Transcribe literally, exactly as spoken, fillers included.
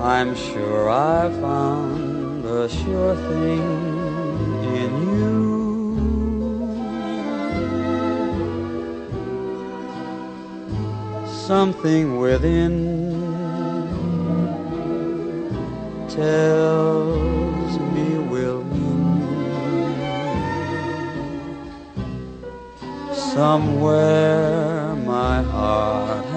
I'm sure I found a sure thing in you. Something within tells me we'll meet somewhere. My heart